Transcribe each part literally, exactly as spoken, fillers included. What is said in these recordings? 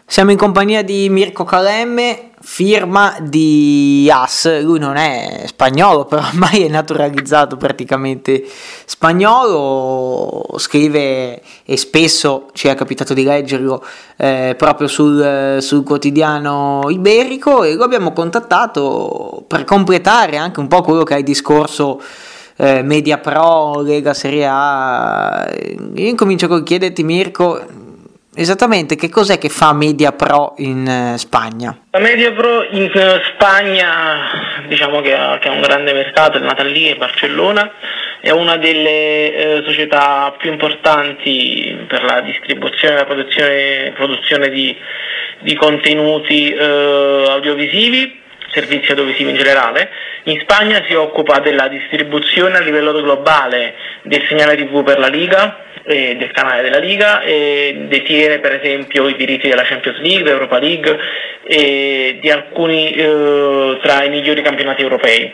Siamo in compagnia di Mirko Calemme, firma di A S. Lui non è spagnolo, però ormai è naturalizzato praticamente spagnolo. Scrive, e spesso ci è capitato di leggerlo, eh, proprio sul, sul quotidiano iberico, e lo abbiamo contattato per completare anche un po' quello che è il discorso eh, Media Pro, Lega Serie A. Io incomincio col chiederti, Mirko, esattamente che cos'è che fa Media Pro in eh, Spagna? La Media Pro in uh, Spagna, diciamo che ha, che ha un grande mercato, è nata lì, è Barcellona, è una delle eh, società più importanti per la distribuzione e la produzione, produzione di, di contenuti eh, audiovisivi, servizi audiovisivi in generale. In Spagna si occupa della distribuzione a livello globale del segnale tivù per la Liga, e del canale della Liga, e detiene per esempio i diritti della Champions League, dell'Europa League e di alcuni eh, tra i migliori campionati europei.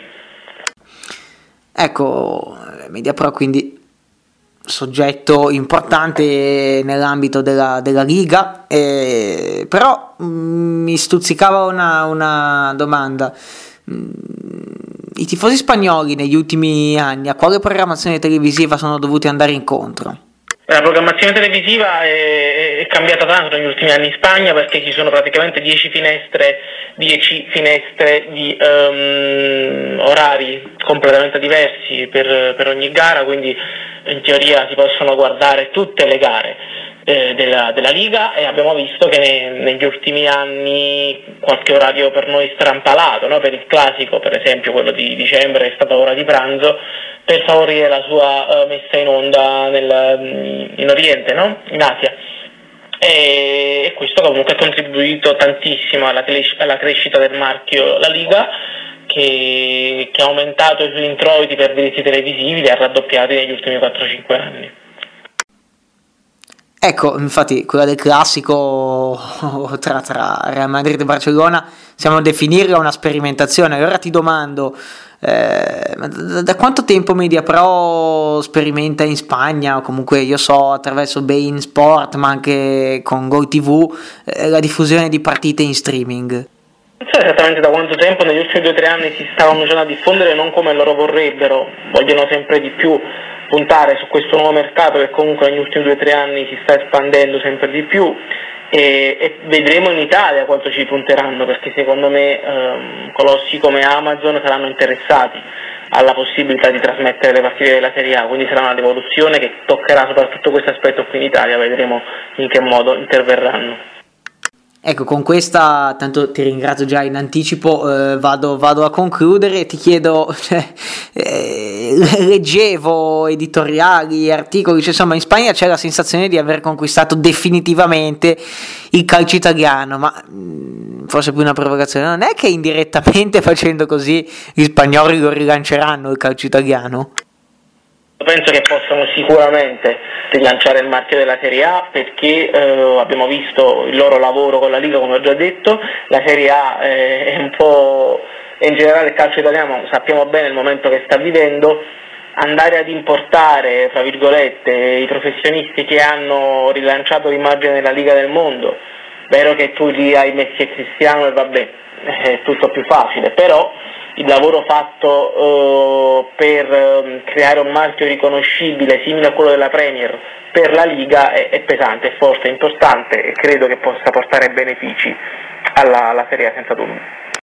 Ecco, Media Pro quindi soggetto importante nell'ambito della, della Liga, eh, però mh, mi stuzzicava una, una domanda. I tifosi spagnoli negli ultimi anni a quale programmazione televisiva sono dovuti andare incontro? La programmazione televisiva è, è cambiata tanto negli ultimi anni in Spagna, perché ci sono praticamente dieci finestre, dieci finestre di um, orari completamente diversi per, per ogni gara, quindi in teoria si possono guardare tutte le gare eh, della, della Liga, e abbiamo visto che ne, negli ultimi anni qualche orario per noi strampalato, no? Per il classico, per esempio quello di dicembre, è stata ora di pranzo, per favorire la sua uh, messa in onda nel, in Oriente, no? In Asia. E, e questo comunque ha contribuito tantissimo alla, cres- alla crescita del marchio La Liga, che, che ha aumentato i suoi introiti per diritti televisivi, li ha raddoppiati negli ultimi quattro cinque anni. Ecco, infatti quella del classico tra, tra Real Madrid e Barcellona siamo a definirla una sperimentazione. Allora ti domando, eh, da, da quanto tempo Media Pro sperimenta in Spagna, o comunque io so attraverso Bein Sport, ma anche con Gol tivù, eh, la diffusione di partite in streaming? Non so esattamente da quanto tempo, negli ultimi due o tre anni si sta cominciando a diffondere, non come loro vorrebbero, vogliono sempre di più puntare su questo nuovo mercato che comunque negli ultimi due o tre anni si sta espandendo sempre di più, e, e vedremo in Italia quanto ci punteranno, perché secondo me ehm, colossi come Amazon saranno interessati alla possibilità di trasmettere le partite della Serie A, quindi sarà una rivoluzione che toccherà soprattutto questo aspetto qui in Italia, vedremo in che modo interverranno. Ecco, con questa, tanto ti ringrazio già in anticipo, eh, vado, vado a concludere. Ti chiedo, cioè, eh, leggevo editoriali, articoli, cioè, insomma in Spagna c'è la sensazione di aver conquistato definitivamente il calcio italiano, ma mh, forse più una provocazione, non è che indirettamente facendo così gli spagnoli lo rilanceranno il calcio italiano? Penso che possano sicuramente rilanciare il marchio della Serie A, perché eh, abbiamo visto il loro lavoro con la Liga, come ho già detto. La Serie A eh, è un po', e in generale il calcio italiano sappiamo bene il momento che sta vivendo. Andare ad importare, fra virgolette, i professionisti che hanno rilanciato l'immagine della Liga del mondo, vero che tu lì hai Messi e Cristiano e vabbè, è tutto più facile, però il lavoro fatto uh, per um, creare un marchio riconoscibile simile a quello della Premier per la Liga è, è pesante, è forte, è importante, e credo che possa portare benefici alla, alla Serie A senza dubbio.